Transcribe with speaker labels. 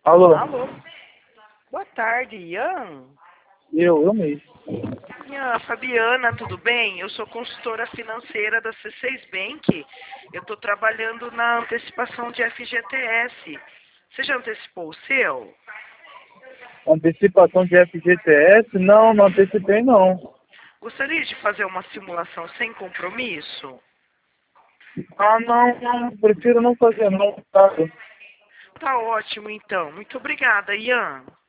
Speaker 1: Alô?
Speaker 2: Alô? Boa tarde, Ian.
Speaker 1: Eu mesmo.
Speaker 2: Ian, Fabiana, tudo bem? Eu sou consultora financeira da C6 Bank. Eu estou trabalhando na antecipação de FGTS. Você já antecipou o seu?
Speaker 1: Antecipação de FGTS? Não, não antecipei não.
Speaker 2: Gostaria de fazer uma simulação sem compromisso?
Speaker 1: Ah, não, não, prefiro não fazer não, tá?
Speaker 2: Tá ótimo, então. Muito obrigada, Ian.